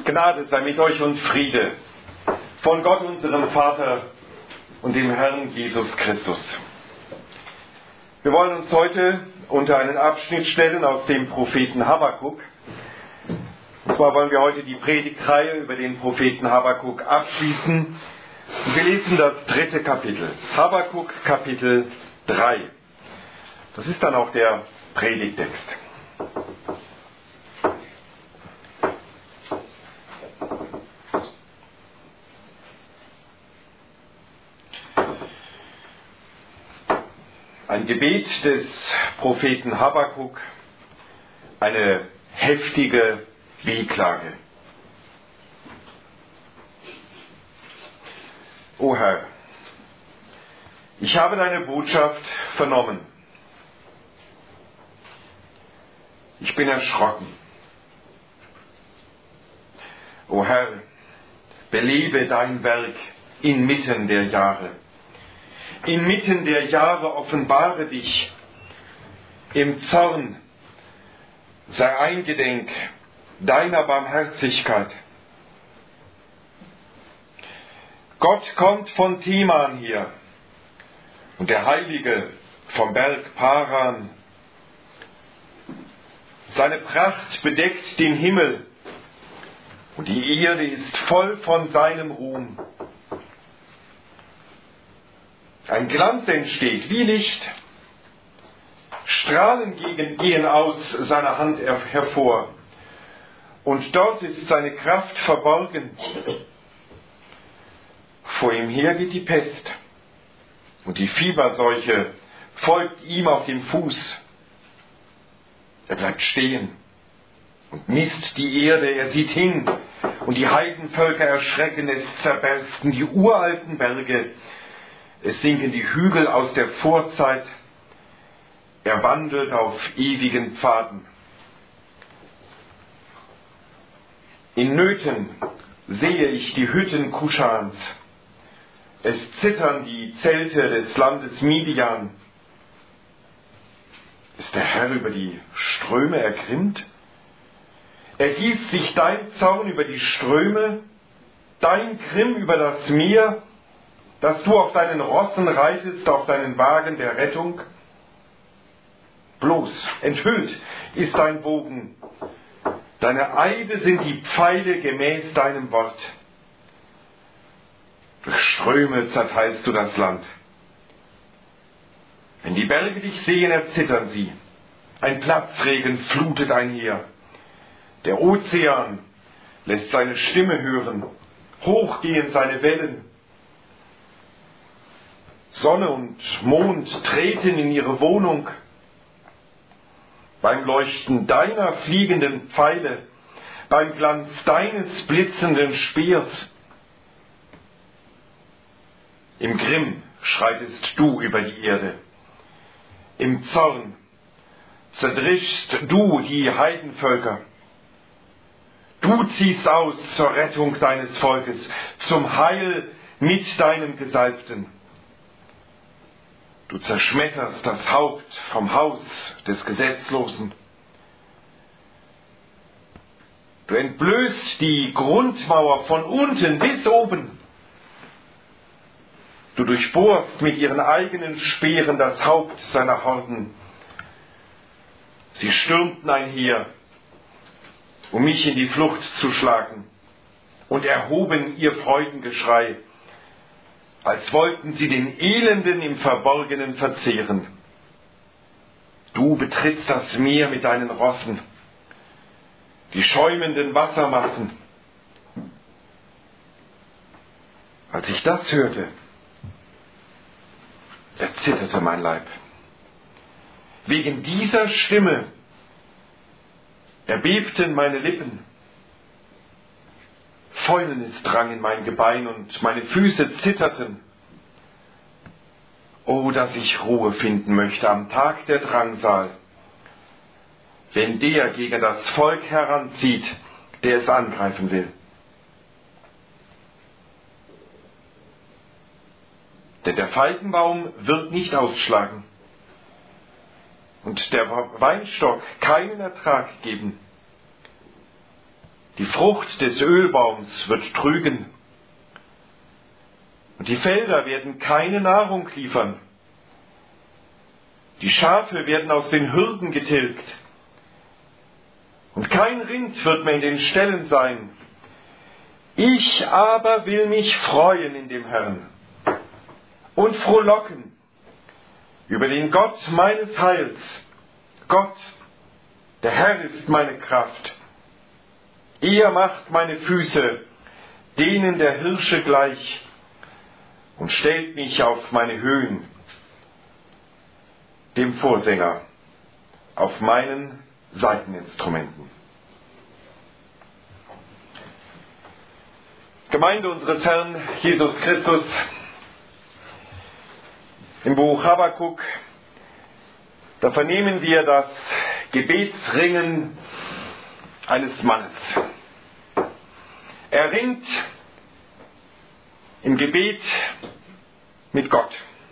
Gnade sei mit euch und Friede von Gott, unserem Vater und dem Herrn Jesus Christus. Wir wollen uns heute unter einen Abschnitt stellen aus dem Propheten Habakuk. Und zwar wollen wir heute die Predigtreihe über den Propheten Habakuk abschließen. Und wir lesen das 3. Kapitel, Habakuk Kapitel 3. Das ist dann auch der Predigtext. Ein Gebet des Propheten Habakuk, eine heftige Wehklage. O Herr, ich habe deine Botschaft vernommen. Ich bin erschrocken. O Herr, belebe dein Werk inmitten der Jahre. Inmitten der Jahre offenbare dich. Im Zorn sei eingedenk deiner Barmherzigkeit. Gott kommt von Teman her und der Heilige vom Berg Paran. Seine Pracht bedeckt den Himmel und die Erde ist voll von seinem Ruhm. Ein Glanz entsteht wie Licht. Strahlen gehen aus seiner Hand hervor. Und dort ist seine Kraft verborgen. Vor ihm her geht die Pest. Und die Fieberseuche folgt ihm auf dem Fuß. Er bleibt stehen und misst die Erde. Er sieht hin. Und die Heidenvölker erschrecken. Es zerbersten die uralten Berge. Es sinken die Hügel aus der Vorzeit. Er wandelt auf ewigen Pfaden. In Nöten sehe ich die Hütten Kuschans. Es zittern die Zelte des Landes Midian. Ist der Herr über die Ströme ergrimmt? Ergießt sich dein Zorn über die Ströme, dein Grimm über das Meer, dass du auf deinen Rossen reitest, auf deinen Wagen der Rettung? Bloß enthüllt ist dein Bogen, deine Eide sind die Pfeile gemäß deinem Wort. Durch Ströme zerteilst du das Land. Wenn die Berge dich sehen, erzittern sie. Ein Platzregen flutet einher. Der Ozean lässt seine Stimme hören. Hoch gehen seine Wellen. Sonne und Mond treten in ihre Wohnung. Beim Leuchten deiner fliegenden Pfeile, beim Glanz deines blitzenden Speers. Im Grimm schreitest du über die Erde. Im Zorn zerdrischst du die Heidenvölker. Du ziehst aus zur Rettung deines Volkes, zum Heil mit deinem Gesalbten. Du zerschmetterst das Haupt vom Haus des Gesetzlosen. Du entblößt die Grundmauer von unten bis oben. Du durchbohrst mit ihren eigenen Speeren das Haupt seiner Horden. Sie stürmten einher, um mich in die Flucht zu schlagen, und erhoben ihr Freudengeschrei, als wollten sie den Elenden im Verborgenen verzehren. Du betrittst das Meer mit deinen Rossen, die schäumenden Wassermassen. Als ich das hörte, erzitterte mein Leib. Wegen dieser Stimme erbebten meine Lippen. Fäulnis drang in mein Gebein und meine Füße zitterten. Oh, dass ich Ruhe finden möchte am Tag der Drangsal, wenn der gegen das Volk heranzieht, der es angreifen will. Denn der Feigenbaum wird nicht ausschlagen und der Weinstock keinen Ertrag geben. Die Frucht des Ölbaums wird trügen. Und die Felder werden keine Nahrung liefern. Die Schafe werden aus den Hürden getilgt. Und kein Rind wird mehr in den Ställen sein. Ich aber will mich freuen in dem Herrn und frohlocken über den Gott meines Heils. Gott, der Herr ist meine Kraft. Er macht meine Füße denen der Hirsche gleich und stellt mich auf meine Höhen, dem Vorsänger, auf meinen Saiteninstrumenten. Gemeinde unseres Herrn Jesus Christus, im Buch Habakuk, da vernehmen wir das Gebetsringen eines Mannes. Er ringt im Gebet mit Gott.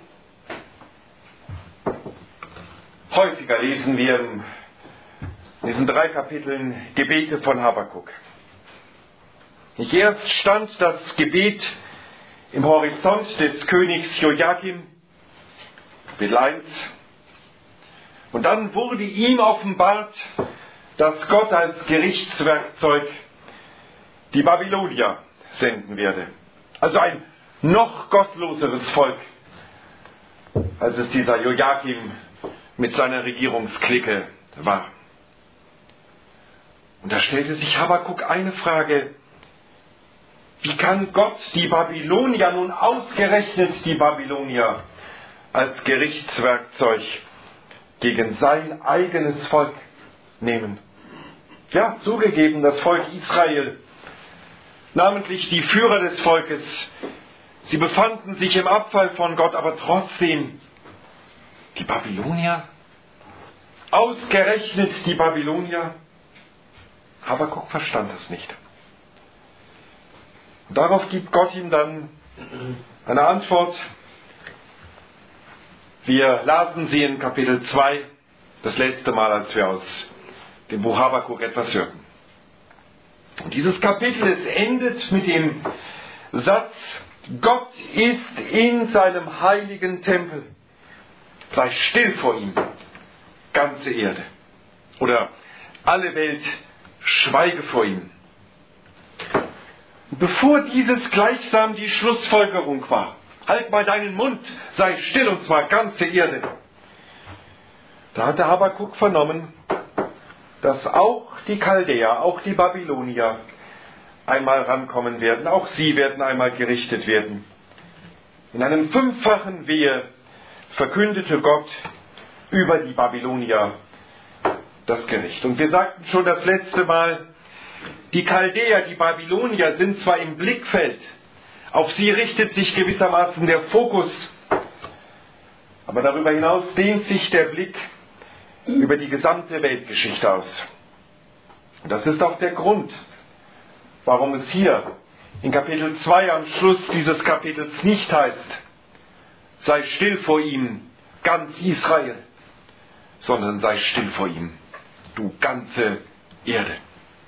Häufiger lesen wir in diesen 3 Kapiteln Gebete von Habakuk. Nicht erst stand das Gebet im Horizont des Königs Joachim, Kapitel 1, und dann wurde ihm offenbart, dass Gott als Gerichtswerkzeug die Babylonier senden werde. Also ein noch gottloseres Volk, als es dieser Joachim mit seiner Regierungsklicke war. Und da stellte sich Habakuk eine Frage: Wie kann Gott die Babylonier, nun ausgerechnet die Babylonier, als Gerichtswerkzeug gegen sein eigenes Volk nehmen? Ja, zugegeben, das Volk Israel, namentlich die Führer des Volkes, sie befanden sich im Abfall von Gott, aber trotzdem, die Babylonier, ausgerechnet die Babylonier. Habakuk verstand es nicht. Und darauf gibt Gott ihm dann eine Antwort. Wir lasen sie in Kapitel 2, das letzte Mal, als wir aus dem Buch Habakuk etwas hörten. Und dieses Kapitel, es endet mit dem Satz: Gott ist in seinem heiligen Tempel. Sei still vor ihm, ganze Erde. Oder alle Welt, schweige vor ihm. Bevor dieses gleichsam die Schlussfolgerung war: Halt mal deinen Mund, sei still, und zwar ganze Erde. Da hatte Habakuk vernommen, dass auch die Chaldäer, auch die Babylonier einmal rankommen werden. Auch sie werden einmal gerichtet werden. In einem 5-fachen Wehe verkündete Gott über die Babylonier das Gericht. Und wir sagten schon das letzte Mal, die Chaldäer, die Babylonier sind zwar im Blickfeld, auf sie richtet sich gewissermaßen der Fokus, aber darüber hinaus dehnt sich der Blick über die gesamte Weltgeschichte aus. Und das ist auch der Grund, warum es hier in Kapitel 2 am Schluss dieses Kapitels nicht heißt: Sei still vor ihm, ganz Israel, sondern sei still vor ihm, du ganze Erde.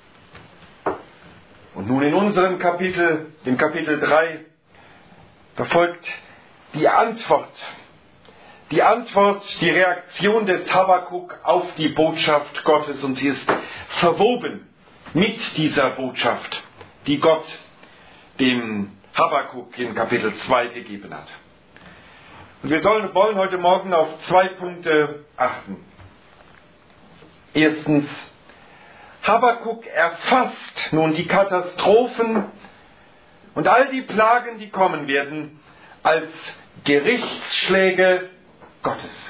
Und nun in unserem Kapitel, dem Kapitel 3, da folgt die Antwort, die Reaktion des Habakuk auf die Botschaft Gottes, und sie ist verwoben mit dieser Botschaft, die Gott dem Habakuk in Kapitel 2 gegeben hat. Und wir wollen heute Morgen auf 2 Punkte achten. Erstens, Habakuk erfasst nun die Katastrophen und all die Plagen, die kommen werden, als Gerichtsschläge Gottes.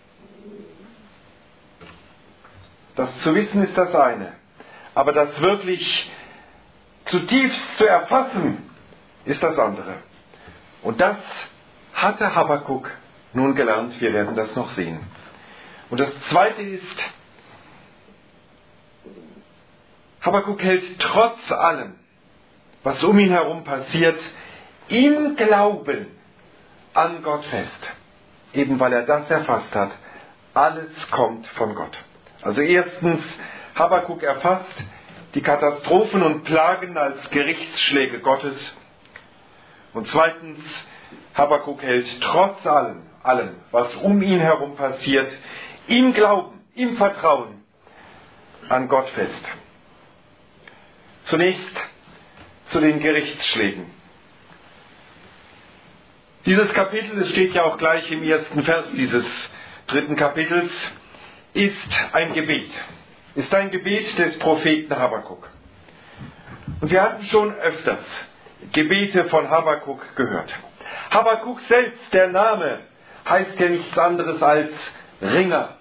Das zu wissen ist das eine, aber das wirklich zutiefst zu erfassen ist das andere. Und das hatte Habakuk nun gelernt, wir werden das noch sehen. Und das zweite ist, Habakuk hält trotz allem, was um ihn herum passiert, im Glauben an Gott fest. Eben weil er das erfasst hat, alles kommt von Gott. Also erstens, Habakuk erfasst, die Katastrophen und Plagen als Gerichtsschläge Gottes. Und zweitens, Habakuk hält trotz allem, was um ihn herum passiert, im Glauben, im Vertrauen an Gott fest. Zunächst zu den Gerichtsschlägen. Dieses Kapitel, es steht ja auch gleich im ersten Vers dieses 3. Kapitels, ist ein Gebet. Ist ein Gebet des Propheten Habakuk. Und wir hatten schon öfters Gebete von Habakuk gehört. Habakuk selbst, der Name, heißt ja nichts anderes als Ringer.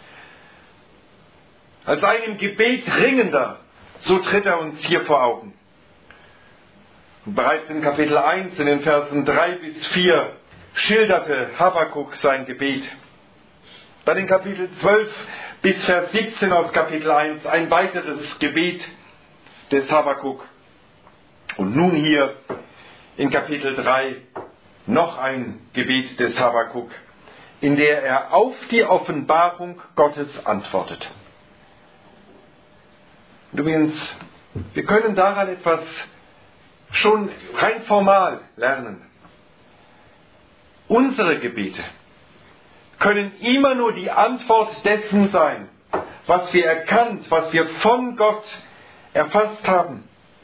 Als ein im Gebet Ringender, so tritt er uns hier vor Augen. Und bereits in Kapitel 1, in den Versen 3 bis 4, schilderte Habakuk sein Gebet. Dann in Kapitel 12 bis Vers 17 aus Kapitel 1 ein weiteres Gebet des Habakuk. Und nun hier in Kapitel 3 noch ein Gebet des Habakuk, in der er auf die Offenbarung Gottes antwortet. Und übrigens, wir können daran etwas schon rein formal lernen. Unsere Gebete können immer nur die Antwort dessen sein, was wir erkannt, was wir von Gott erfasst haben.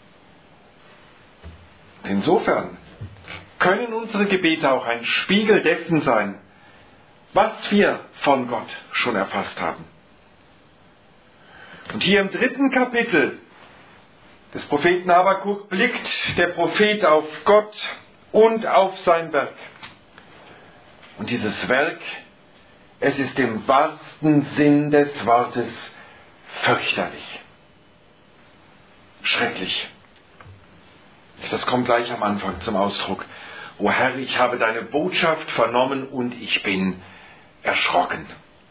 Insofern können unsere Gebete auch ein Spiegel dessen sein, was wir von Gott schon erfasst haben. Und hier im 3. Kapitel des Propheten Habakuk blickt der Prophet auf Gott und auf sein Werk. Und dieses Werk, es ist im wahrsten Sinn des Wortes fürchterlich. Schrecklich. Das kommt gleich am Anfang zum Ausdruck. O Herr, ich habe deine Botschaft vernommen und ich bin erschrocken.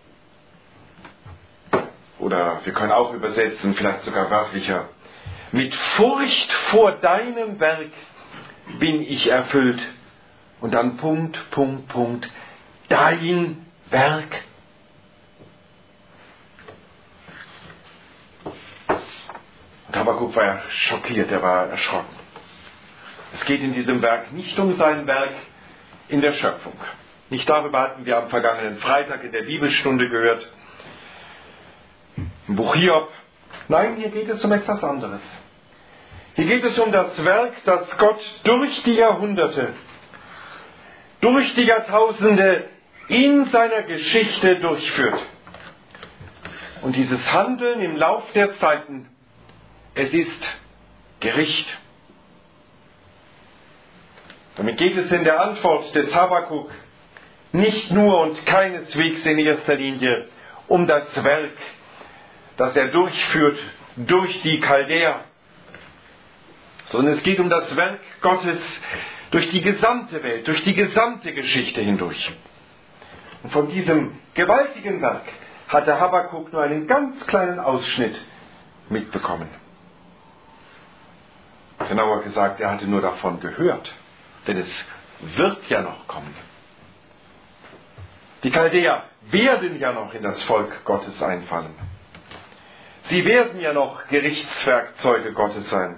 Oder wir können auch übersetzen, vielleicht sogar wörtlicher. Mit Furcht vor deinem Werk bin ich erfüllt. Und dann Punkt, dein Werk. Und Habakuk war schockiert, er war erschrocken. Es geht in diesem Werk nicht um sein Werk in der Schöpfung. Nicht darüber hatten wir am vergangenen Freitag in der Bibelstunde gehört. Im Buch Hiob. Nein, hier geht es um etwas anderes. Hier geht es um das Werk, das Gott durch die Jahrhunderte, durch die Jahrtausende in seiner Geschichte durchführt. Und dieses Handeln im Lauf der Zeiten, es ist Gericht. Damit geht es in der Antwort des Habakuk nicht nur und keineswegs in erster Linie um das Werk, das er durchführt durch die Chaldäer, sondern es geht um das Werk Gottes durch die gesamte Welt, durch die gesamte Geschichte hindurch. Und von diesem gewaltigen Werk hat der Habakuk nur einen ganz kleinen Ausschnitt mitbekommen. Genauer gesagt, er hatte nur davon gehört, denn es wird ja noch kommen. Die Chaldäer werden ja noch in das Volk Gottes einfallen. Sie werden ja noch Gerichtswerkzeuge Gottes sein.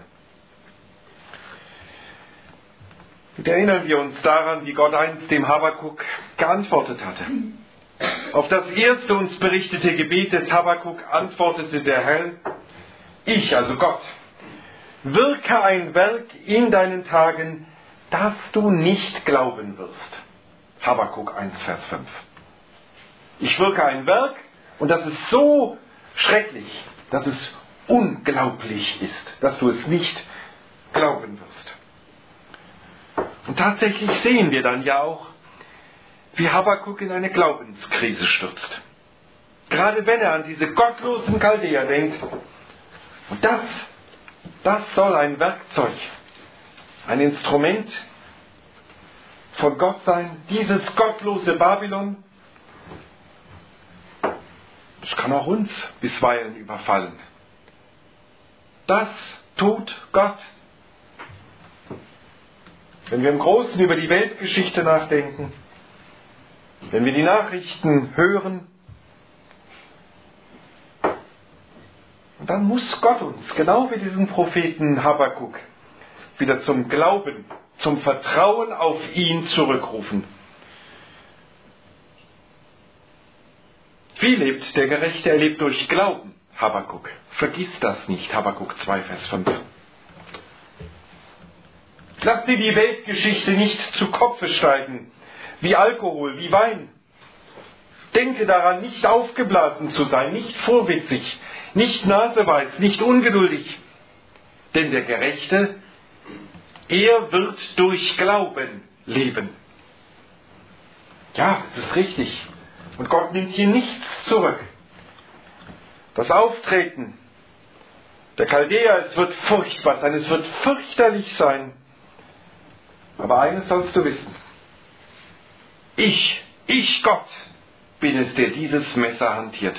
Und erinnern wir uns daran, wie Gott einst dem Habakuk geantwortet hatte. Auf das erste uns berichtete Gebet des Habakuk antwortete der Herr, ich, also Gott, wirke ein Werk in deinen Tagen, das du nicht glauben wirst. Habakuk 1, Vers 5. Ich wirke ein Werk und das ist so schrecklich, dass es unglaublich ist, dass du es nicht glauben wirst. Und tatsächlich sehen wir dann ja auch, wie Habakuk in eine Glaubenskrise stürzt. Gerade wenn er an diese gottlosen Chaldäer denkt. Und das soll ein Werkzeug, ein Instrument von Gott sein, dieses gottlose Babylon. Das kann auch uns bisweilen überfallen. Das tut Gott. Wenn wir im Großen über die Weltgeschichte nachdenken, wenn wir die Nachrichten hören, Und dann muss Gott uns, genau wie diesen Propheten Habakuk, wieder zum Glauben, zum Vertrauen auf ihn zurückrufen. Wie lebt der Gerechte? Er lebt durch Glauben, Habakuk. Vergiss das nicht, Habakuk 2, Vers 5. Lass dir die Weltgeschichte nicht zu Kopfe steigen, wie Alkohol, wie Wein. Denke daran, nicht aufgeblasen zu sein, nicht vorwitzig, nicht naseweiß, nicht ungeduldig. Denn der Gerechte, er wird durch Glauben leben. Ja, das ist richtig. Und Gott nimmt hier nichts zurück. Das Auftreten der Chaldäer, es wird furchtbar sein, es wird fürchterlich sein. Aber eines sollst du wissen. Ich Gott, bin es, der dieses Messer hantiert.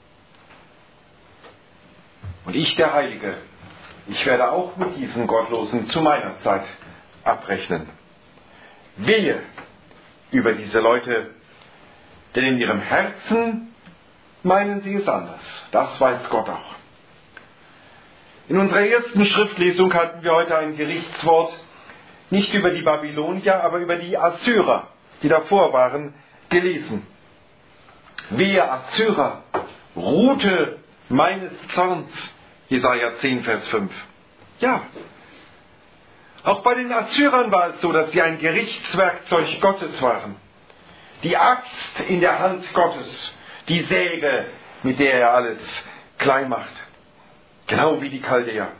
Und ich, der Heilige, ich werde auch mit diesen Gottlosen zu meiner Zeit abrechnen. Wehe über diese Leute, denn in ihrem Herzen meinen sie es anders. Das weiß Gott auch. In unserer ersten Schriftlesung hatten wir heute ein Gerichtswort, nicht über die Babylonier, aber über die Assyrer, die davor waren, gelesen. Wehe Assyrer, Rute meines Zorns, Jesaja 10, Vers 5. Ja, auch bei den Assyrern war es so, dass sie ein Gerichtswerkzeug Gottes waren. Die Axt in der Hand Gottes, die Säge, mit der er alles klein macht. Genau wie die Chaldäer.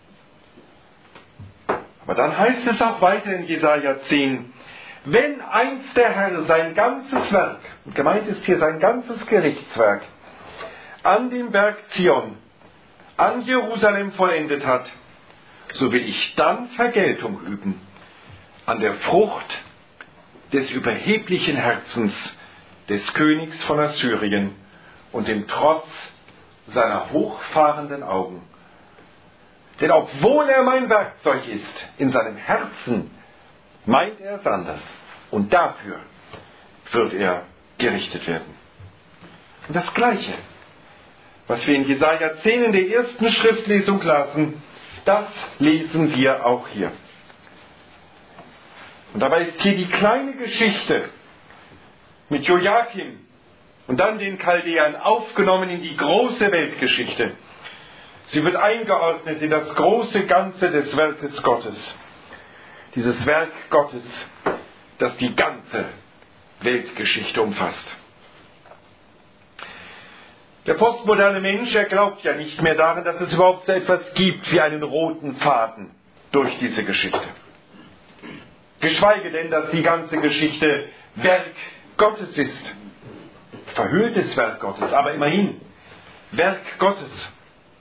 Aber dann heißt es auch weiter in Jesaja 10, wenn einst der Herr sein ganzes Werk, und gemeint ist hier sein ganzes Gerichtswerk, an dem Berg Zion, an Jerusalem vollendet hat, so will ich dann Vergeltung üben an der Frucht des überheblichen Herzens des Königs von Assyrien und dem Trotz seiner hochfahrenden Augen. Denn obwohl er mein Werkzeug ist, in seinem Herzen meint er es anders. Und dafür wird er gerichtet werden. Und das Gleiche, was wir in Jesaja 10 in der ersten Schriftlesung lasen, das lesen wir auch hier. Und dabei ist hier die kleine Geschichte mit Joachim und dann den Chaldäern aufgenommen in die große Weltgeschichte. Sie wird eingeordnet in das große Ganze des Werkes Gottes. Dieses Werk Gottes, das die ganze Weltgeschichte umfasst. Der postmoderne Mensch, er glaubt ja nicht mehr daran, dass es überhaupt so etwas gibt wie einen roten Faden durch diese Geschichte. Geschweige denn, dass die ganze Geschichte Werk Gottes ist. Verhülltes Werk Gottes, aber immerhin Werk Gottes.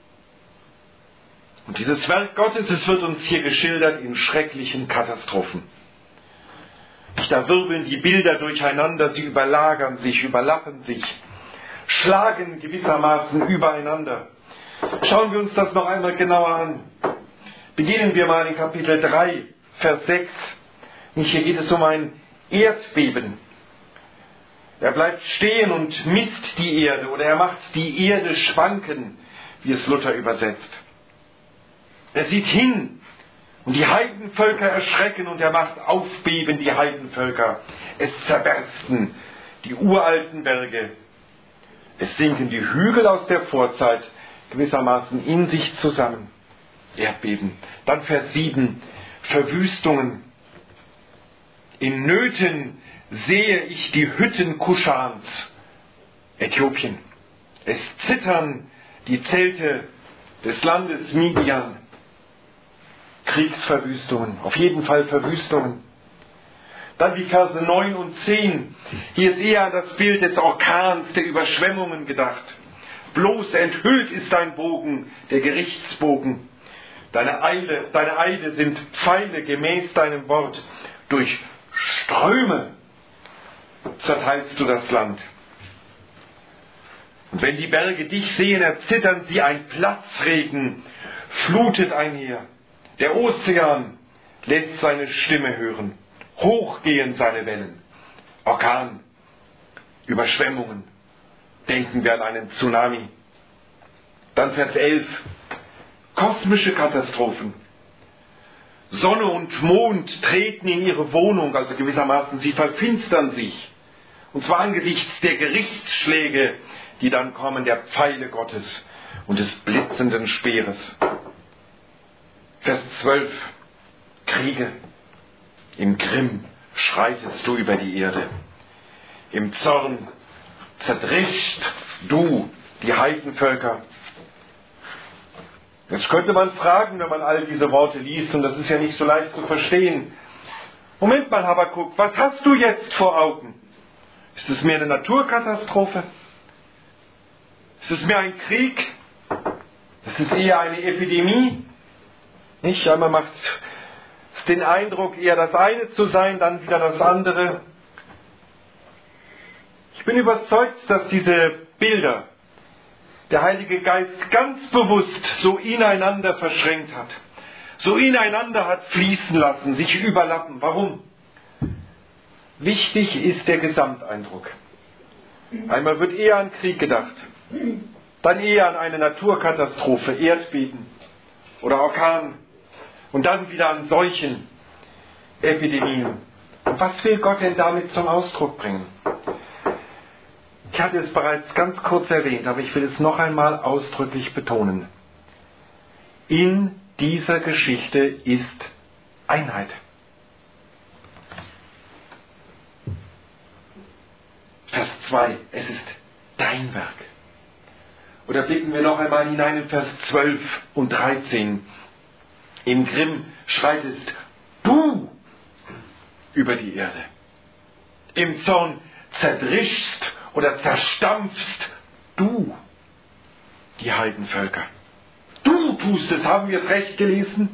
Und dieses Werk Gottes, es wird uns hier geschildert in schrecklichen Katastrophen. Da wirbeln die Bilder durcheinander, sie überlagern sich, überlappen sich, schlagen gewissermaßen übereinander. Schauen wir uns das noch einmal genauer an. Beginnen wir mal in Kapitel 3, Vers 6. Hier geht es um ein Erdbeben. Er bleibt stehen und misst die Erde oder er macht die Erde schwanken, wie es Luther übersetzt. Er sieht hin und die Heidenvölker erschrecken und er macht aufbeben die Heidenvölker. Es zerbersten die uralten Berge. Es sinken die Hügel aus der Vorzeit gewissermaßen in sich zusammen. Erdbeben. Dann Vers 7. Verwüstungen. In Nöten sehe ich die Hütten Kuschans, Äthiopien. Es zittern die Zelte des Landes Midian. Kriegsverwüstungen, auf jeden Fall Verwüstungen. Dann die Verse 9 und 10. Hier ist eher das Bild des Orkans, der Überschwemmungen gedacht. Bloß enthüllt ist dein Bogen, der Gerichtsbogen. Deine Eide sind Pfeile gemäß deinem Wort. Durch Ströme zerteilst du das Land. Und wenn die Berge dich sehen, erzittern sie, ein Platzregen flutet einher. Der Ozean lässt seine Stimme hören. Hoch gehen seine Wellen. Orkan, Überschwemmungen. Denken wir an einen Tsunami. Dann Vers 11. Kosmische Katastrophen. Sonne und Mond treten in ihre Wohnung, also gewissermaßen, sie verfinstern sich. Und zwar angesichts der Gerichtsschläge, die dann kommen, der Pfeile Gottes und des blitzenden Speeres. Vers 12. Kriege. Im Grimm schreitest du über die Erde. Im Zorn zerdrischst du die Heidenvölker. Jetzt könnte man fragen, wenn man all diese Worte liest, und das ist ja nicht so leicht zu verstehen. Moment mal, Habakuk, was hast du jetzt vor Augen? Ist es mehr eine Naturkatastrophe? Ist es mehr ein Krieg? Ist es eher eine Epidemie? Nicht? Einmal macht es den Eindruck, eher das eine zu sein, dann wieder das andere. Ich bin überzeugt, dass diese Bilder der Heilige Geist ganz bewusst so ineinander verschränkt hat, so ineinander hat fließen lassen, sich überlappen. Warum? Wichtig ist der Gesamteindruck. Einmal wird eher an Krieg gedacht, dann eher an eine Naturkatastrophe, Erdbeben oder Orkan und dann wieder an Seuchen, Epidemien. Und was will Gott denn damit zum Ausdruck bringen? Ich hatte es bereits ganz kurz erwähnt, aber ich will es noch einmal ausdrücklich betonen. In dieser Geschichte ist Einheit. Vers 2, es ist dein Werk. Oder blicken wir noch einmal hinein in Vers 12 und 13. Im Grimm schreitest du über die Erde. Im Zorn zerdrischst oder zerstampfst du die Heidenvölker. Du tust es, haben wir es recht gelesen?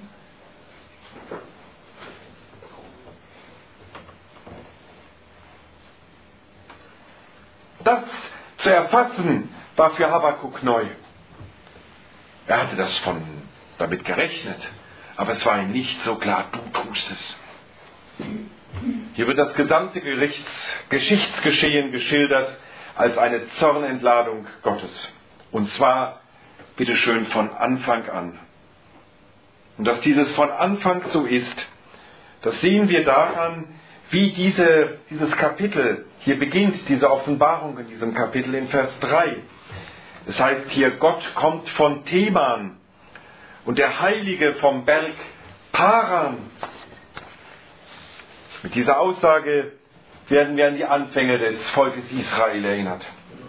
Das zu erfassen war für Habakuk neu. Er hatte damit gerechnet, aber es war ihm nicht so klar, du tust es. Hier wird das gesamte Geschichtsgeschehen geschildert als eine Zornentladung Gottes. Und zwar, bitteschön, von Anfang an. Und dass dieses von Anfang so ist, das sehen wir daran, wie dieses Kapitel hier beginnt, diese Offenbarung in diesem Kapitel in Vers 3. Es heißt hier, Gott kommt von Teman und der Heilige vom Berg Paran. Mit dieser Aussage werden wir an die Anfänge des Volkes Israel erinnert.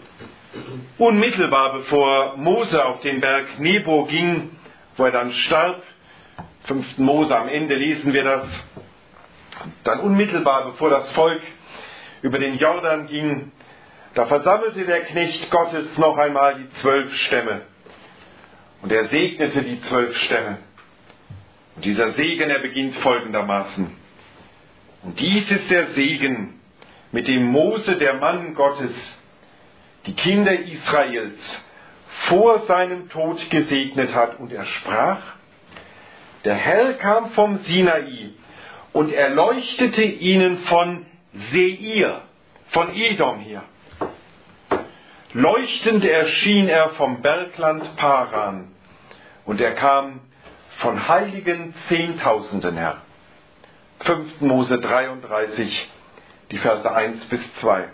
Unmittelbar bevor Mose auf den Berg Nebo ging, wo er dann starb, 5. Mose am Ende lesen wir das, dann unmittelbar bevor das Volk über den Jordan ging, da versammelte der Knecht Gottes noch einmal die 12 Stämme. Und er segnete die 12 Stämme. Und dieser Segen, er beginnt folgendermaßen. Und dies ist der Segen, mit dem Mose, der Mann Gottes, die Kinder Israels vor seinem Tod gesegnet hat. Und er sprach, der Herr kam vom Sinai und erleuchtete ihnen von Seir, von Edom her. Leuchtend erschien er vom Bergland Paran und er kam von heiligen Zehntausenden her. 5. Mose 33, die Verse 1 bis 2.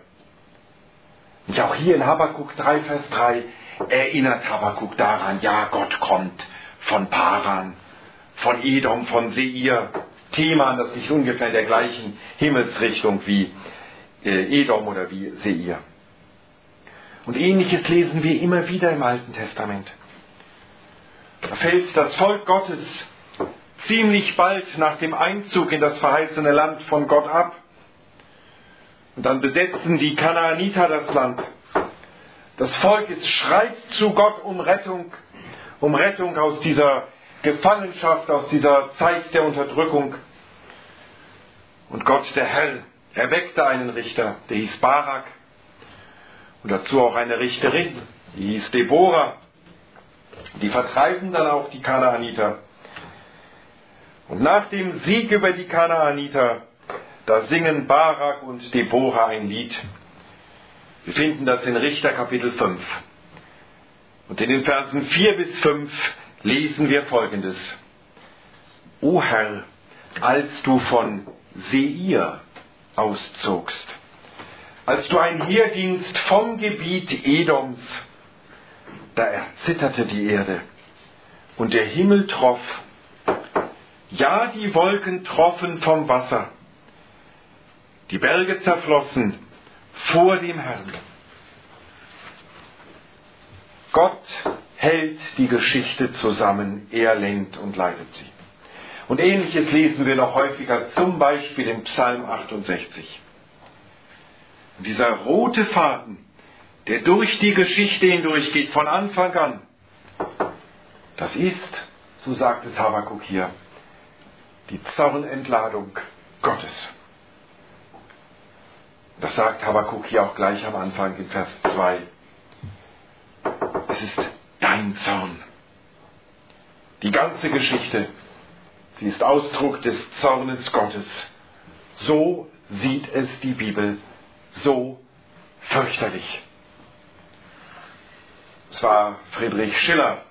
Und auch hier in Habakuk 3, Vers 3 erinnert Habakuk daran, ja, Gott kommt von Paran, von Edom, von Seir. Teman, das ist ungefähr in der gleichen Himmelsrichtung wie Edom oder wie Seir. Und Ähnliches lesen wir immer wieder im Alten Testament. Da fällt das Volk Gottes ziemlich bald nach dem Einzug in das verheißene Land von Gott ab. Und dann besetzen die Kanaaniter das Land. Das Volk schreit zu Gott um Rettung aus dieser Gefangenschaft, aus dieser Zeit der Unterdrückung. Und Gott, der Herr, erweckte einen Richter, der hieß Barak. Und dazu auch eine Richterin, die hieß Deborah. Die vertreiben dann auch die Kanaaniter. Und nach dem Sieg über die Kanaaniter, da singen Barak und Deborah ein Lied. Wir finden das in Richter Kapitel 5. Und in den Versen 4 bis 5 lesen wir Folgendes. O Herr, als du von Seir auszogst, als du einhergingst vom Gebiet Edoms, da erzitterte die Erde und der Himmel troff, ja, die Wolken troffen vom Wasser, die Berge zerflossen vor dem Herrn. Gott hält die Geschichte zusammen, er lenkt und leitet sie. Und Ähnliches lesen wir noch häufiger, zum Beispiel im Psalm 68. Und dieser rote Faden, der durch die Geschichte hindurchgeht, von Anfang an, das ist, so sagt es Habakuk hier, die Zornentladung Gottes. Das sagt Habakuk hier auch gleich am Anfang in Vers 2. Es ist dein Zorn. Die ganze Geschichte, sie ist Ausdruck des Zornes Gottes. So sieht es die Bibel, so fürchterlich. Es war Friedrich Schiller,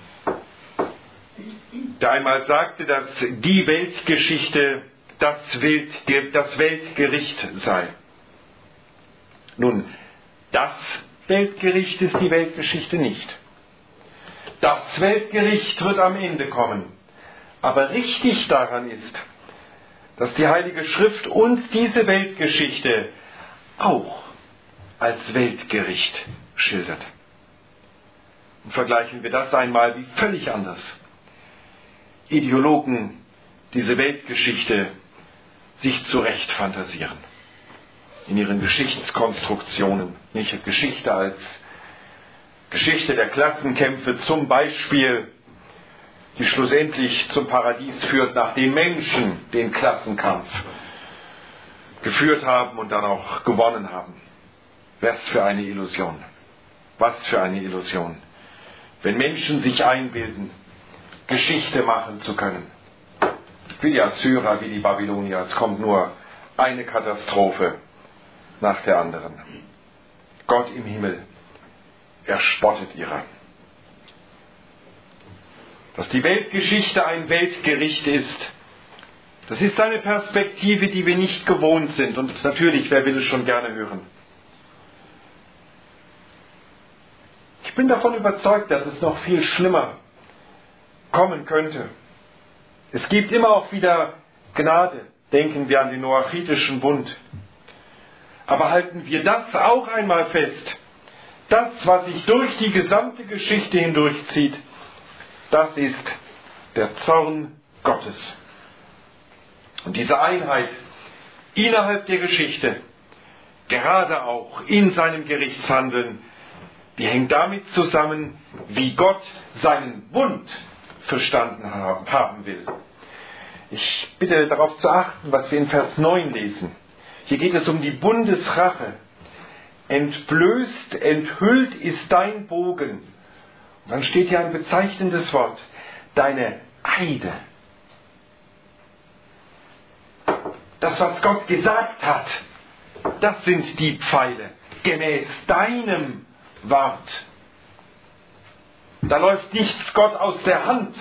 der einmal sagte, dass die Weltgeschichte das Weltgericht sei. Nun, das Weltgericht ist die Weltgeschichte nicht. Das Weltgericht wird am Ende kommen. Aber richtig daran ist, dass die Heilige Schrift uns diese Weltgeschichte auch als Weltgericht schildert. Und vergleichen wir das einmal wie völlig anders. Ideologen diese Weltgeschichte sich zurecht fantasieren. In ihren Geschichtskonstruktionen. Nicht Geschichte als Geschichte der Klassenkämpfe zum Beispiel, die schlussendlich zum Paradies führt, nachdem Menschen den Klassenkampf geführt haben und dann auch gewonnen haben. Was für eine Illusion. Was für eine Illusion. Wenn Menschen sich einbilden, Geschichte machen zu können. Wie die Assyrer, wie die Babylonier. Es kommt nur eine Katastrophe nach der anderen. Gott im Himmel, er spottet ihrer. Dass die Weltgeschichte ein Weltgericht ist, das ist eine Perspektive, die wir nicht gewohnt sind. Und natürlich, wer will es schon gerne hören? Ich bin davon überzeugt, dass es noch viel schlimmer kommen könnte. Es gibt immer auch wieder Gnade. Denken wir an den noachitischen Bund. Aber halten wir das auch einmal fest. Das, was sich durch die gesamte Geschichte hindurchzieht, das ist der Zorn Gottes. Und diese Einheit innerhalb der Geschichte, gerade auch in seinem Gerichtshandeln, die hängt damit zusammen, wie Gott seinen Bund verstanden haben will. Ich bitte darauf zu achten, was wir in Vers 9 lesen. Hier geht es um die Bundesrache. Entblößt, enthüllt ist dein Bogen. Und dann steht hier ein bezeichnendes Wort. Deine Eide. Das, was Gott gesagt hat, das sind die Pfeile. Gemäß deinem Wort. Da läuft nichts Gott aus der Hand.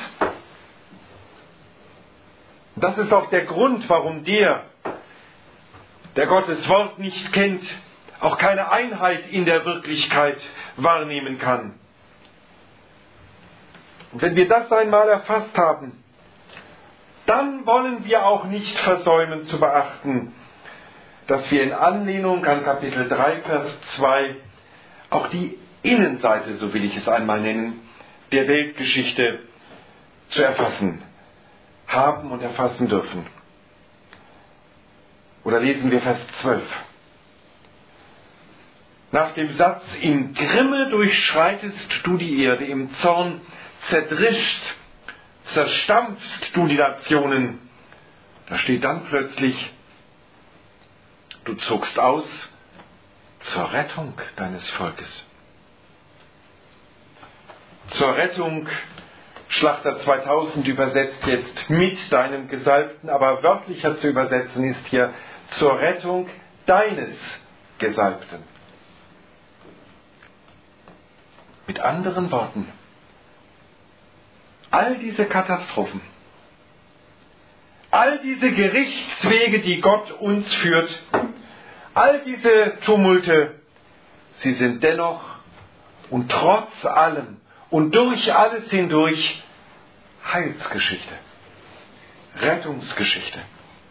Das ist auch der Grund, warum der Gottes Wort nicht kennt, auch keine Einheit in der Wirklichkeit wahrnehmen kann. Und wenn wir das einmal erfasst haben, dann wollen wir auch nicht versäumen zu beachten, dass wir in Anlehnung an Kapitel 3, Vers 2 auch die Innenseite, so will ich es einmal nennen, der Weltgeschichte zu erfassen haben und erfassen dürfen. Oder lesen wir Vers 12. Nach dem Satz, im Grimme durchschreitest du die Erde, im Zorn zerdrischt, zerstampfst du die Nationen. Da steht dann plötzlich, du zogst aus zur Rettung deines Volkes. Zur Rettung, Schlachter 2000 übersetzt jetzt mit deinem Gesalbten, aber wörtlicher zu übersetzen ist hier zur Rettung deines Gesalbten. Mit anderen Worten, all diese Katastrophen, all diese Gerichtswege, die Gott uns führt, all diese Tumulte, sie sind dennoch und trotz allem und durch alles hindurch Heilsgeschichte, Rettungsgeschichte.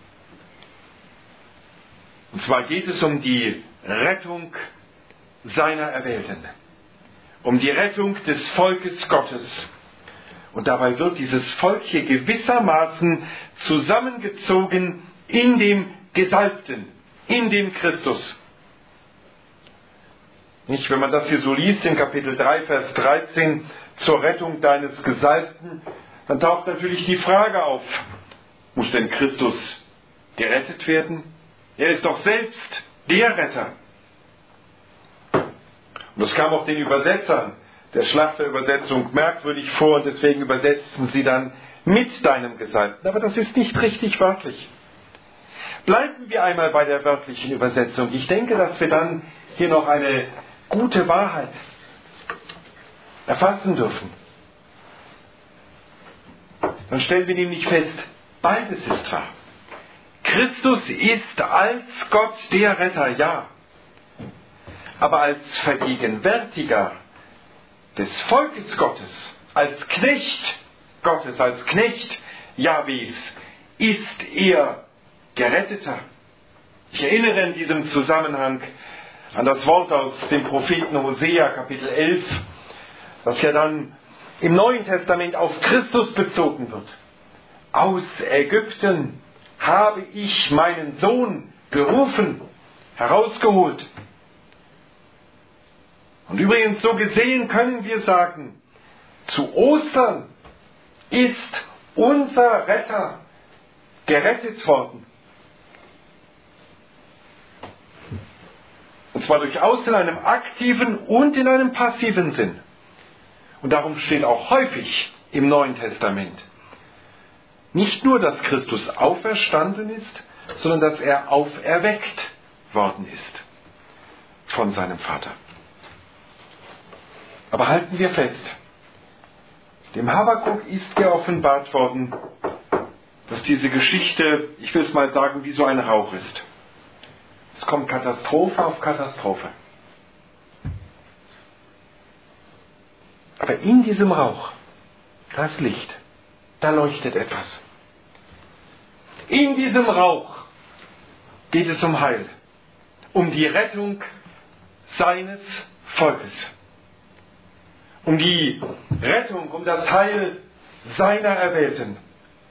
Und zwar geht es um die Rettung seiner Erwählten, um die Rettung des Volkes Gottes. Und dabei wird dieses Volk hier gewissermaßen zusammengezogen in dem Gesalbten, in dem Christus. Nicht, wenn man das hier so liest in Kapitel 3, Vers 13, zur Rettung deines Gesalbten, dann taucht natürlich die Frage auf, muss denn Christus gerettet werden? Er ist doch selbst der Retter. Und das kam auch den Übersetzern der Schlachterübersetzung merkwürdig vor und deswegen übersetzten sie dann mit deinem Gesalbten. Aber das ist nicht richtig wörtlich. Bleiben wir einmal bei der wörtlichen Übersetzung. Ich denke, dass wir dann hier noch eine gute Wahrheit erfassen dürfen. Dann stellen wir nämlich fest, beides ist wahr. Christus ist als Gott der Retter, ja. Aber als Vergegenwärtiger des Volkes Gottes, als Knecht Gottes, als Knecht Jahwes, ist er Geretteter. Ich erinnere in diesem Zusammenhang an das Wort aus dem Propheten Hosea, Kapitel 11, das ja dann im Neuen Testament auf Christus bezogen wird. Aus Ägypten habe ich meinen Sohn gerufen, herausgeholt. Und übrigens, so gesehen können wir sagen, zu Ostern ist unser Retter gerettet worden. Und zwar durchaus in einem aktiven und in einem passiven Sinn. Und darum steht auch häufig im Neuen Testament nicht nur, dass Christus auferstanden ist, sondern dass er auferweckt worden ist von seinem Vater. Aber halten wir fest, dem Habakuk ist geoffenbart worden, dass diese Geschichte, ich will es mal sagen, wie so ein Rauch ist. Es kommt Katastrophe auf Katastrophe. Aber in diesem Rauch, das Licht, da leuchtet etwas. In diesem Rauch geht es um Heil, um die Rettung seines Volkes, um die Rettung, um das Heil seiner Erwählten.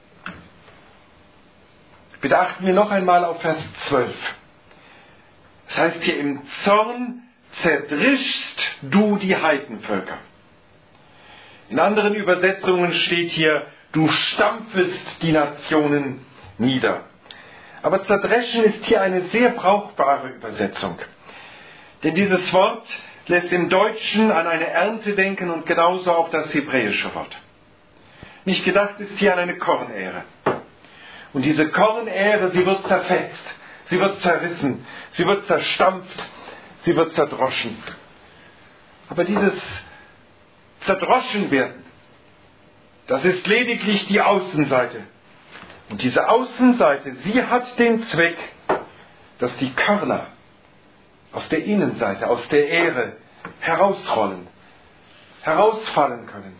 Bitte achten wir noch einmal auf Vers 12. Das heißt hier, im Zorn zerdrischst du die Heidenvölker. In anderen Übersetzungen steht hier, du stampfest die Nationen nieder. Aber zerdreschen ist hier eine sehr brauchbare Übersetzung. Denn dieses Wort lässt im Deutschen an eine Ernte denken und genauso auch das hebräische Wort. Nicht gedacht ist hier an eine Kornähre. Und diese Kornähre, sie wird zerfetzt, sie wird zerrissen, sie wird zerstampft, sie wird zerdroschen. Aber dieses Zerdroschenwerden, das ist lediglich die Außenseite. Und diese Außenseite, sie hat den Zweck, dass die Körner aus der Innenseite, aus der Ähre herausrollen, herausfallen können.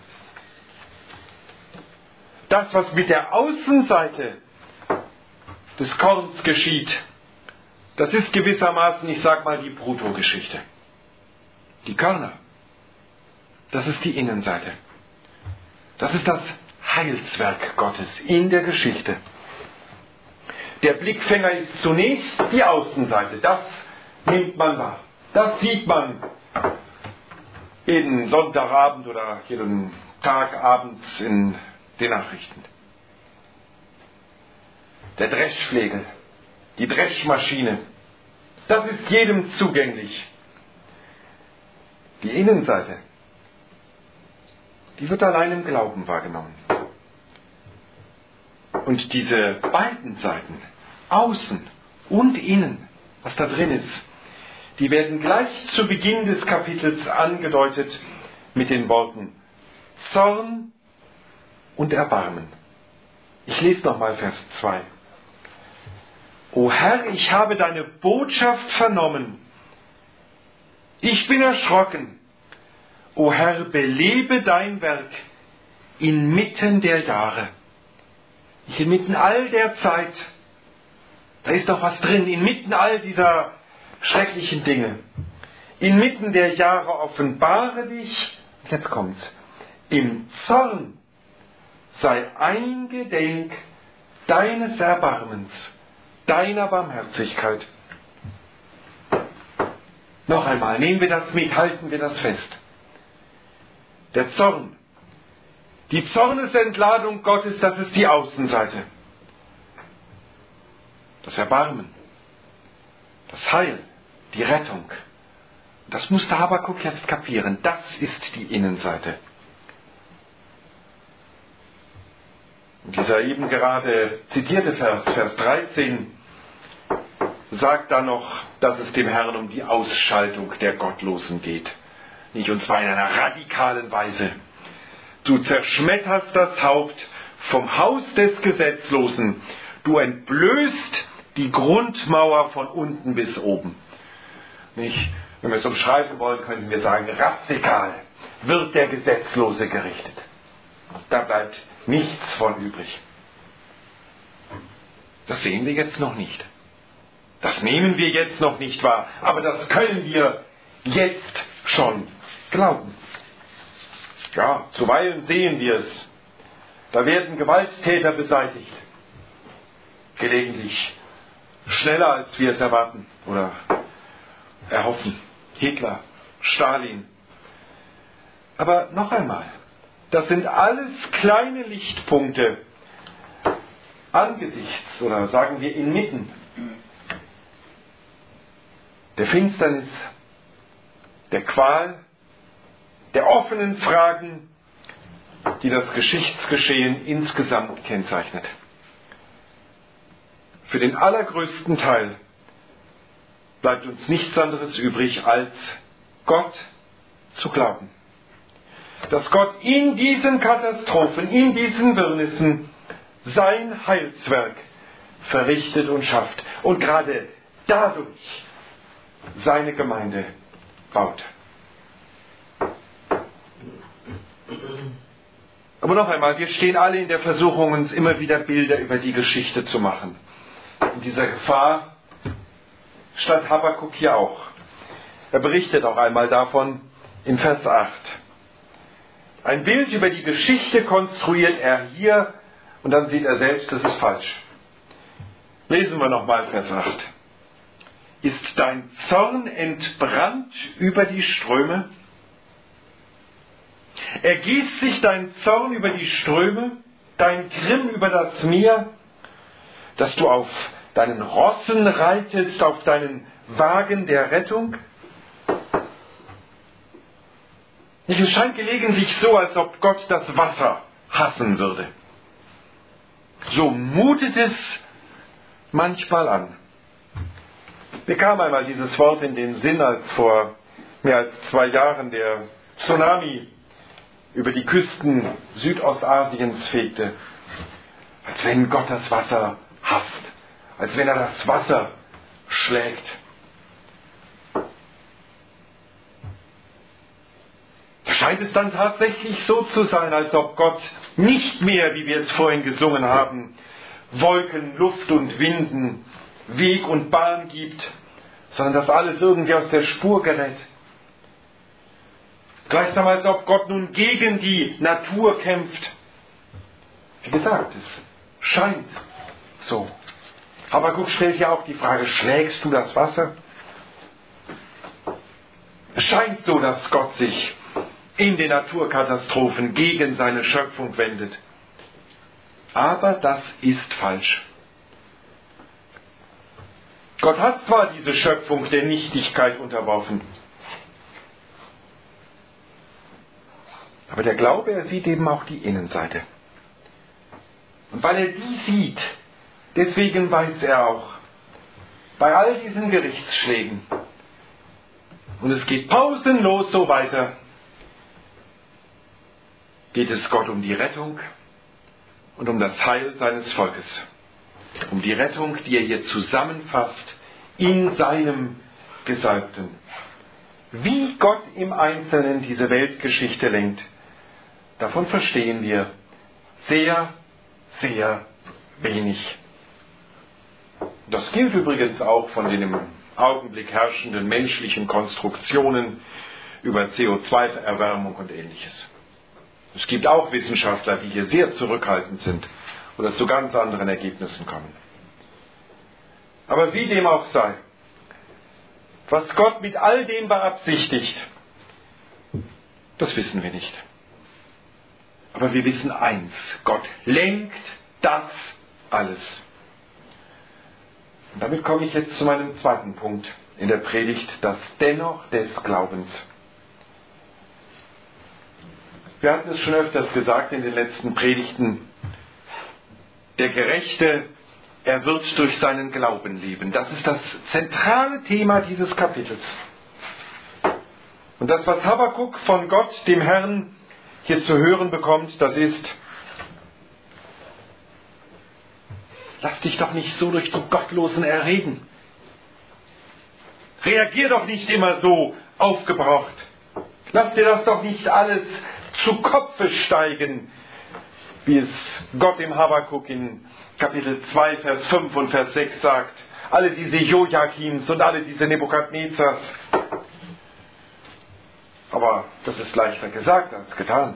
Das, was mit der Außenseite des Korns geschieht, das ist gewissermaßen, ich sag mal, die Bruttogeschichte. Die Körner, das ist die Innenseite. Das ist das Heilswerk Gottes in der Geschichte. Der Blickfänger ist zunächst die Außenseite. Das nimmt man wahr. Das sieht man jeden Sonntagabend oder jeden Tag abends in den Nachrichten. Der Dreschflegel, die Dreschmaschine, das ist jedem zugänglich. Die Innenseite, die wird allein im Glauben wahrgenommen. Und diese beiden Seiten, außen und innen, was da drin ist, die werden gleich zu Beginn des Kapitels angedeutet mit den Worten Zorn und Erbarmen. Ich lese nochmal Vers 2. O Herr, ich habe deine Botschaft vernommen. Ich bin erschrocken. O Herr, belebe dein Werk inmitten der Jahre. Inmitten all der Zeit. Da ist doch was drin, inmitten all dieser schrecklichen Dinge. Inmitten der Jahre offenbare dich, jetzt kommt's, im Zorn sei eingedenk deines Erbarmens, deiner Barmherzigkeit. Noch einmal, nehmen wir das mit, halten wir das fest. Der Zorn, die Zornesentladung Gottes, das ist die Außenseite. Das Erbarmen, das Heil, die Rettung. Das muss der Habakuk jetzt kapieren. Das ist die Innenseite. Und dieser eben gerade zitierte Vers 13, sagt dann noch, dass es dem Herrn um die Ausschaltung der Gottlosen geht. Nicht, und zwar in einer radikalen Weise. Du zerschmetterst das Haupt vom Haus des Gesetzlosen. Du entblößt die Grundmauer von unten bis oben. Nicht? Wenn wir es umschreiben wollen, könnten wir sagen, radikal wird der Gesetzlose gerichtet. Da bleibt nichts von übrig. Das sehen wir jetzt noch nicht. Das nehmen wir jetzt noch nicht wahr. Aber das können wir jetzt schon glauben. Ja, zuweilen sehen wir es. Da werden Gewalttäter beseitigt. Gelegentlich schneller, als wir es erwarten oder erhoffen. Hitler, Stalin. Aber noch einmal, das sind alles kleine Lichtpunkte angesichts, oder sagen wir inmitten der Finsternis, der Qual, der offenen Fragen, die das Geschichtsgeschehen insgesamt kennzeichnet. Für den allergrößten Teil bleibt uns nichts anderes übrig, als Gott zu glauben. Dass Gott in diesen Katastrophen, in diesen Wirrnissen sein Heilswerk verrichtet und schafft und gerade dadurch seine Gemeinde baut. Aber noch einmal, wir stehen alle in der Versuchung, uns immer wieder Bilder über die Geschichte zu machen. In dieser Gefahr stand Habakuk hier auch. Er berichtet auch einmal davon in Vers 8. Ein Bild über die Geschichte konstruiert er hier und dann sieht er selbst, das ist falsch. Lesen wir nochmal Vers 8. Ist dein Zorn entbrannt über die Ströme? Ergießt sich dein Zorn über die Ströme, dein Grimm über das Meer, dass du auf deinen Rossen reitest, auf deinen Wagen der Rettung? Es scheint gelegentlich so, als ob Gott das Wasser hassen würde. So mutet es manchmal an. Mir kam einmal dieses Wort in den Sinn, als vor mehr als 2 Jahren der Tsunami über die Küsten Südostasiens fegte. Als wenn Gott das Wasser hasst. Als wenn er das Wasser schlägt. Da scheint es dann tatsächlich so zu sein, als ob Gott nicht mehr, wie wir es vorhin gesungen haben, Wolken, Luft und Winden, Weg und Bahn gibt, sondern dass alles irgendwie aus der Spur gerät. Gleichsam als ob Gott nun gegen die Natur kämpft. Wie gesagt, es scheint so. Habakuk stellt ja auch die Frage, schlägst du das Wasser? Es scheint so, dass Gott sich in den Naturkatastrophen gegen seine Schöpfung wendet. Aber das ist falsch. Gott hat zwar diese Schöpfung der Nichtigkeit unterworfen, aber der Glaube, er sieht eben auch die Innenseite. Und weil er die sieht, deswegen weiß er auch, bei all diesen Gerichtsschlägen, und es geht pausenlos so weiter, geht es Gott um die Rettung und um das Heil seines Volkes. Um die Rettung, die er hier zusammenfasst in seinem Gesalbten. Wie Gott im Einzelnen diese Weltgeschichte lenkt, davon verstehen wir sehr, sehr wenig. Das gilt übrigens auch von den im Augenblick herrschenden menschlichen Konstruktionen über CO2-Erwärmung und Ähnliches. Es gibt auch Wissenschaftler, die hier sehr zurückhaltend sind oder zu ganz anderen Ergebnissen kommen. Aber wie dem auch sei, was Gott mit all dem beabsichtigt, das wissen wir nicht. Aber wir wissen eins: Gott lenkt das alles. Und damit komme ich jetzt zu meinem zweiten Punkt in der Predigt, das Dennoch des Glaubens. Wir hatten es schon öfters gesagt in den letzten Predigten, der Gerechte, er wird durch seinen Glauben leben. Das ist das zentrale Thema dieses Kapitels. Und das, was Habakuk von Gott, dem Herrn, hier zu hören bekommt, das ist: Lass dich doch nicht so durch die Gottlosen erregen. Reagier doch nicht immer so aufgebraucht. Lass dir das doch nicht alles zu Kopfe steigen, wie es Gott im Habakuk in Kapitel 2, Vers 5 und Vers 6 sagt. Alle diese Joachims und alle diese Nebukadnezars. Aber das ist leichter gesagt als getan.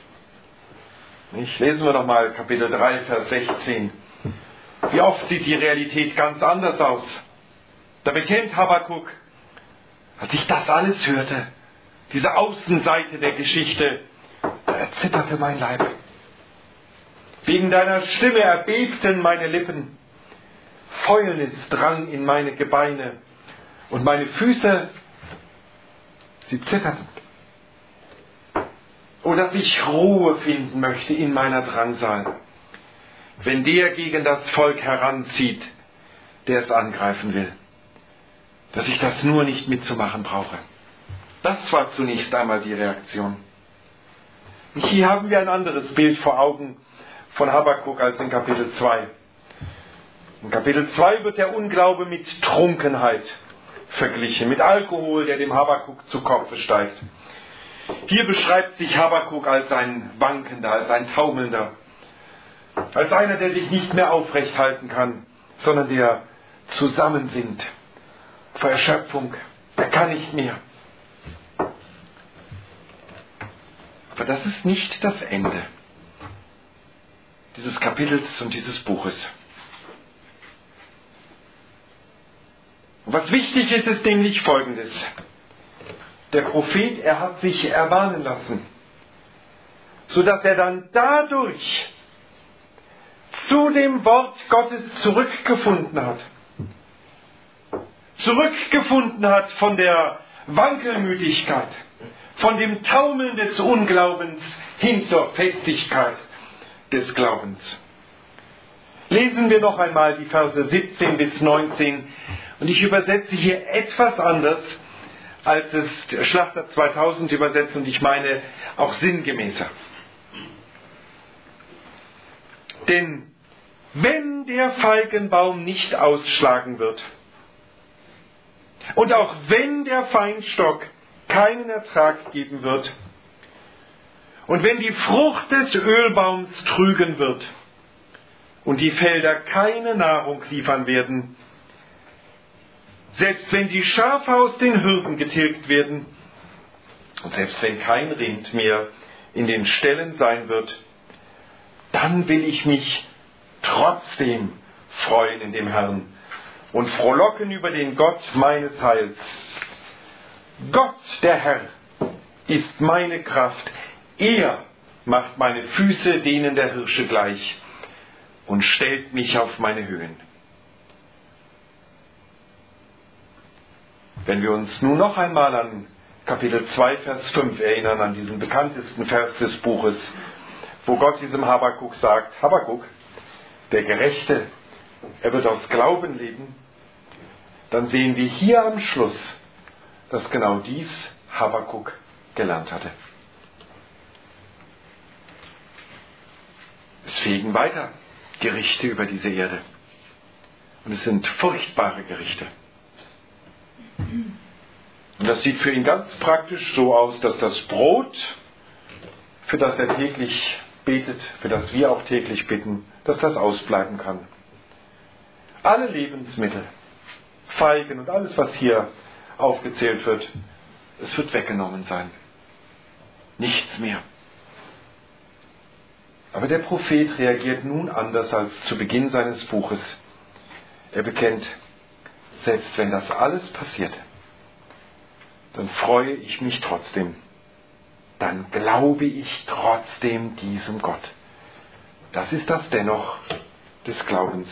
Lesen wir noch mal Kapitel 3, Vers 16. Wie oft sieht die Realität ganz anders aus. Da bekennt Habakuk, als ich das alles hörte, diese Außenseite der Geschichte, da erzitterte mein Leib. Wegen deiner Stimme erbebten meine Lippen. Fäulnis drang in meine Gebeine und meine Füße, sie zitterten. Oh, dass ich Ruhe finden möchte in meiner Drangsal, wenn der gegen das Volk heranzieht, der es angreifen will. Dass ich das nur nicht mitzumachen brauche. Das war zunächst einmal die Reaktion. Und hier haben wir ein anderes Bild vor Augen von Habakuk als in Kapitel 2. In Kapitel 2 wird der Unglaube mit Trunkenheit verglichen, mit Alkohol, der dem Habakuk zu Kopfe steigt. Hier beschreibt sich Habakuk als ein Wankender, als ein Taumelnder, als einer, der sich nicht mehr aufrecht halten kann, sondern der zusammensinkt vor Erschöpfung. Er kann nicht mehr. Aber das ist nicht das Ende dieses Kapitels und dieses Buches. Und was wichtig ist, ist nämlich Folgendes. Der Prophet, er hat sich ermahnen lassen, sodass er dann dadurch zu dem Wort Gottes zurückgefunden hat. Zurückgefunden hat von der Wankelmütigkeit, von dem Taumeln des Unglaubens hin zur Festigkeit des Glaubens. Lesen wir noch einmal die Verse 17 bis 19 und ich übersetze hier etwas anders, als es der Schlachter 2000 übersetzt und ich meine auch sinngemäßer. Denn wenn der Feigenbaum nicht ausschlagen wird und auch wenn der Feinstock keinen Ertrag geben wird und wenn die Frucht des Ölbaums trügen wird und die Felder keine Nahrung liefern werden, selbst wenn die Schafe aus den Hürden getilgt werden und selbst wenn kein Rind mehr in den Ställen sein wird, dann will ich mich trotzdem freuen in dem Herrn und frohlocken über den Gott meines Heils. Gott, der Herr, ist meine Kraft. Er macht meine Füße denen der Hirsche gleich und stellt mich auf meine Höhen. Wenn wir uns nun noch einmal an Kapitel 2, Vers 5 erinnern, an diesen bekanntesten Vers des Buches, wo Gott diesem Habakuk sagt, Habakuk, der Gerechte, er wird aus Glauben leben, dann sehen wir hier am Schluss, dass genau dies Habakuk gelernt hatte. Es fegen weiter Gerichte über diese Erde. Und es sind furchtbare Gerichte. Und das sieht für ihn ganz praktisch so aus, dass das Brot, für das er täglich betet, für das wir auch täglich bitten, dass das ausbleiben kann. Alle Lebensmittel, Feigen und alles, was hier aufgezählt wird, es wird weggenommen sein. Nichts mehr. Aber der Prophet reagiert nun anders als zu Beginn seines Buches. Er bekennt, selbst wenn das alles passiert, dann freue ich mich trotzdem. Dann glaube ich trotzdem diesem Gott. Das ist das Dennoch des Glaubens.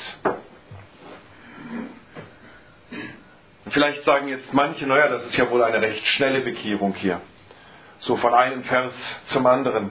Und vielleicht sagen jetzt manche, naja, das ist ja wohl eine recht schnelle Bekehrung hier. So von einem Vers zum anderen.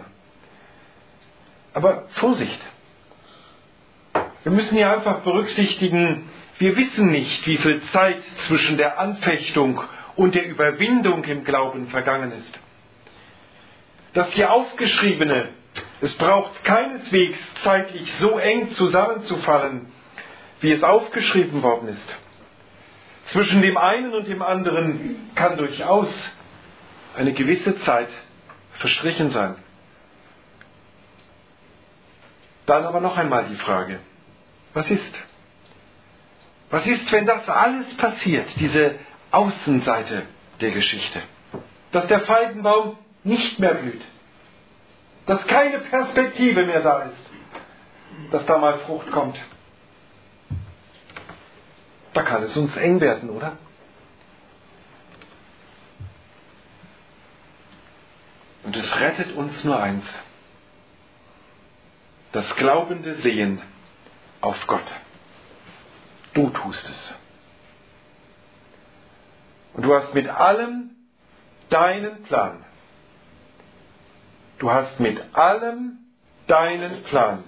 Aber Vorsicht! Wir müssen hier einfach berücksichtigen, wir wissen nicht, wie viel Zeit zwischen der Anfechtung und der Überwindung im Glauben vergangen ist. Das hier Aufgeschriebene, es braucht keineswegs zeitlich so eng zusammenzufallen, wie es aufgeschrieben worden ist. Zwischen dem einen und dem anderen kann durchaus eine gewisse Zeit verstrichen sein. Dann aber noch einmal die Frage, was ist? Was ist, wenn das alles passiert, diese Außenseite der Geschichte? Dass der Feigenbaum nicht mehr blüht, dass keine Perspektive mehr da ist, dass da mal Frucht kommt. Da kann es uns eng werden, oder? Und es rettet uns nur eins: das glaubende Sehen auf Gott. Du tust es. Und du hast mit allem deinen Plan. Du hast mit allem deinen Plan.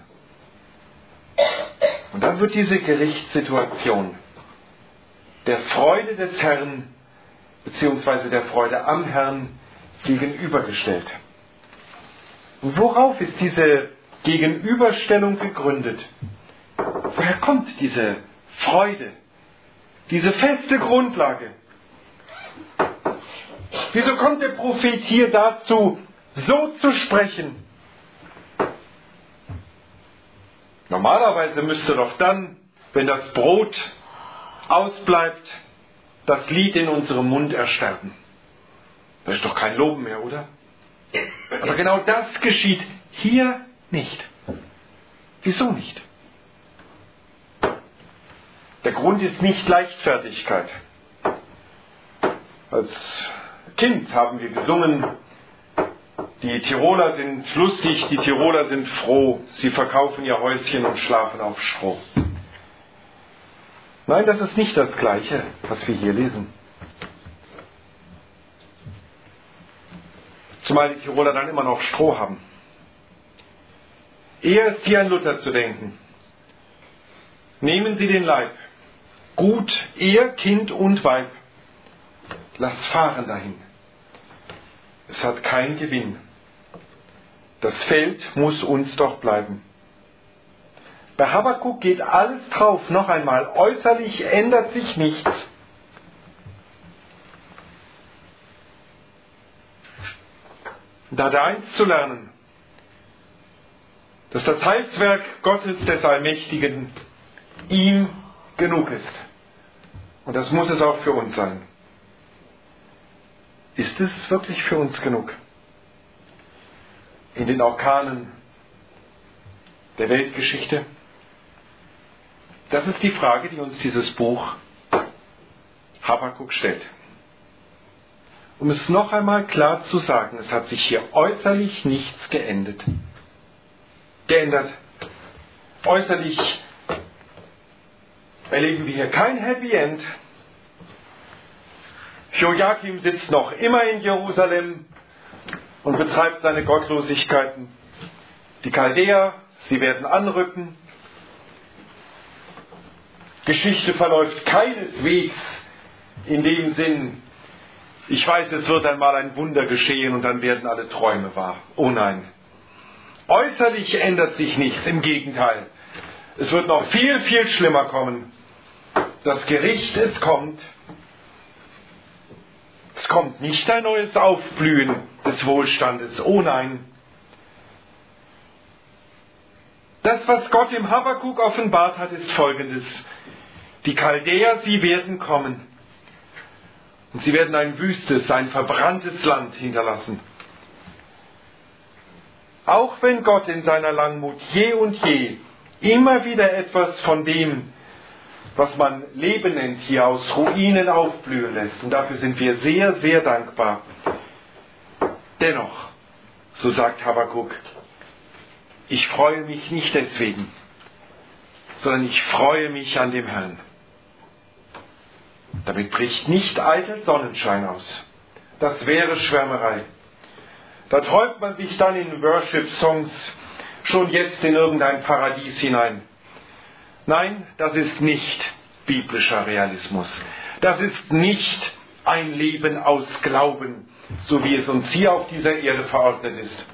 Und dann wird diese Gerichtssituation der Freude des Herrn beziehungsweise der Freude am Herrn gegenübergestellt. Und worauf ist diese Gegenüberstellung gegründet? Woher kommt diese Freude, diese feste Grundlage? Wieso kommt der Prophet hier dazu, so zu sprechen? Normalerweise müsste doch dann, wenn das Brot ausbleibt, das Lied in unserem Mund ersterben. Das ist doch kein Loben mehr, oder? Aber genau das geschieht hier nicht. Wieso nicht? Der Grund ist nicht Leichtfertigkeit. Als Kind haben wir gesungen, die Tiroler sind lustig, die Tiroler sind froh, sie verkaufen ihr Häuschen und schlafen auf Stroh. Nein, das ist nicht das Gleiche, was wir hier lesen. Zumal die Tiroler dann immer noch Stroh haben. Eher ist hier an Luther zu denken. Nehmen Sie den Leib, Gut, Ehe, Kind und Weib. Lass fahren dahin. Es hat keinen Gewinn. Das Feld muss uns doch bleiben. Bei Habakuk geht alles drauf, noch einmal. Äußerlich ändert sich nichts. Da hat er eins zu lernen, dass das Heilswerk Gottes des Allmächtigen ihm genug ist. Und das muss es auch für uns sein. Ist es wirklich für uns genug? In den Orkanen der Weltgeschichte? Das ist die Frage, die uns dieses Buch Habakuk stellt. Um es noch einmal klar zu sagen, es hat sich hier äußerlich nichts geändert. Äußerlich erleben wir hier kein Happy End. Joachim sitzt noch immer in Jerusalem und betreibt seine Gottlosigkeiten. Die Chaldäer, sie werden anrücken. Geschichte verläuft keineswegs in dem Sinn, ich weiß, es wird einmal ein Wunder geschehen und dann werden alle Träume wahr. Oh nein. Äußerlich ändert sich nichts, im Gegenteil. Es wird noch viel, viel schlimmer kommen. Das Gericht, es kommt. Es kommt nicht ein neues Aufblühen des Wohlstandes. Oh nein. Das, was Gott im Habakuk offenbart hat, ist Folgendes. Die Chaldäer, sie werden kommen. Und sie werden ein wüstes, ein verbranntes Land hinterlassen. Auch wenn Gott in seiner Langmut je und je immer wieder etwas von dem, was man Leben nennt, hier aus Ruinen aufblühen lässt. Und dafür sind wir sehr, sehr dankbar. Dennoch, so sagt Habakuk, ich freue mich nicht deswegen, sondern ich freue mich an dem Herrn. Damit bricht nicht eitel Sonnenschein aus. Das wäre Schwärmerei. Da träumt man sich dann in Worship-Songs schon jetzt in irgendein Paradies hinein. Nein, das ist nicht biblischer Realismus. Das ist nicht ein Leben aus Glauben, so wie es uns hier auf dieser Erde verordnet ist.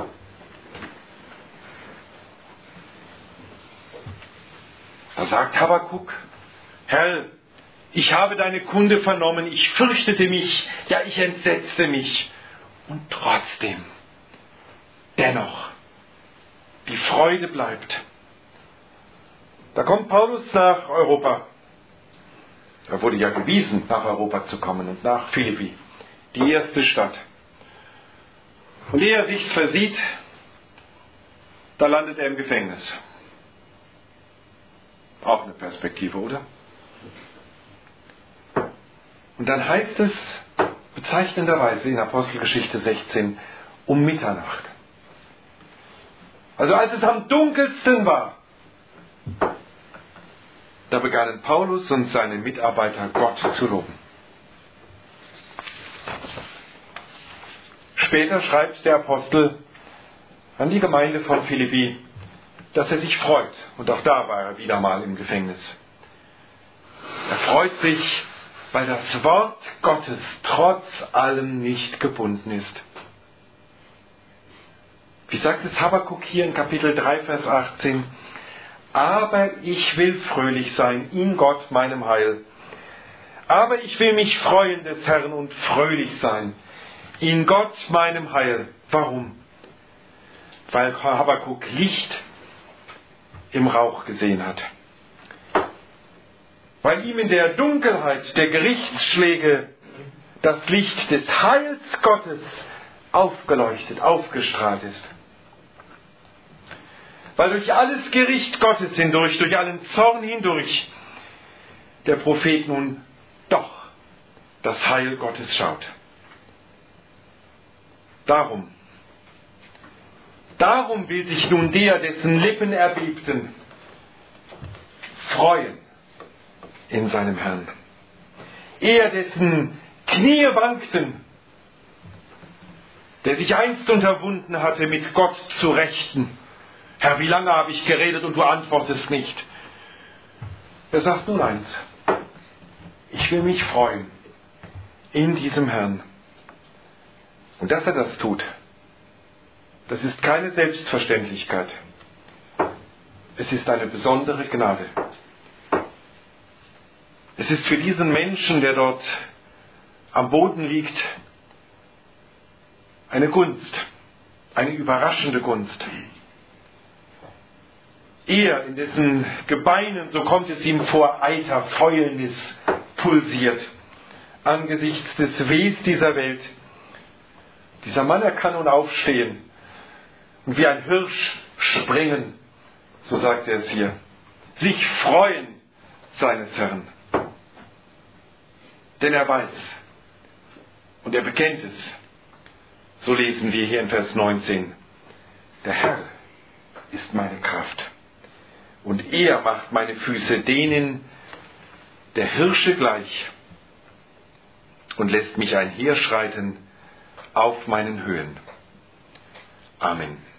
Da sagt Habakuk, Herr, ich habe deine Kunde vernommen, ich fürchtete mich, ja, ich entsetzte mich. Und trotzdem, dennoch, die Freude bleibt. Da kommt Paulus nach Europa. Er wurde ja gewiesen, nach Europa zu kommen und nach Philippi, die erste Stadt. Und ehe er sich's versieht, da landet er im Gefängnis. Auch eine Perspektive, oder? Und dann heißt es bezeichnenderweise in Apostelgeschichte 16 um Mitternacht. Also als es am dunkelsten war, da begannen Paulus und seine Mitarbeiter Gott zu loben. Später schreibt der Apostel an die Gemeinde von Philippi, dass er sich freut. Und auch da war er wieder mal im Gefängnis. Er freut sich, weil das Wort Gottes trotz allem nicht gebunden ist. Wie sagt es Habakuk hier in Kapitel 3, Vers 18? Aber ich will fröhlich sein in Gott, meinem Heil. Aber ich will mich freuen des Herrn und fröhlich sein in Gott, meinem Heil. Warum? Weil Habakuk Licht im Rauch gesehen hat. Weil ihm in der Dunkelheit der Gerichtsschläge das Licht des Heils Gottes aufgeleuchtet, aufgestrahlt ist. Weil durch alles Gericht Gottes hindurch, durch allen Zorn hindurch, der Prophet nun doch das Heil Gottes schaut. Darum will sich nun der, dessen Lippen erbebten, freuen in seinem Herrn. Er, dessen Knie wankten, der sich einst unterwunden hatte, mit Gott zu rechten. Herr, wie lange habe ich geredet und du antwortest nicht? Er sagt nun eins: Ich will mich freuen in diesem Herrn. Und dass er das tut, das ist keine Selbstverständlichkeit. Es ist eine besondere Gnade. Es ist für diesen Menschen, der dort am Boden liegt, eine Gunst, eine überraschende Gunst. Er, in dessen Gebeinen, so kommt es ihm vor, Eiter, Fäulnis pulsiert, angesichts des Wehs dieser Welt. Dieser Mann, er kann nun aufstehen und wie ein Hirsch springen, so sagt er es hier, sich freuen seines Herrn. Denn er weiß und er bekennt es. So lesen wir hier in Vers 19. Der Herr ist meine Kraft und er macht meine Füße denen der Hirsche gleich und lässt mich einherschreiten auf meinen Höhen. Amen.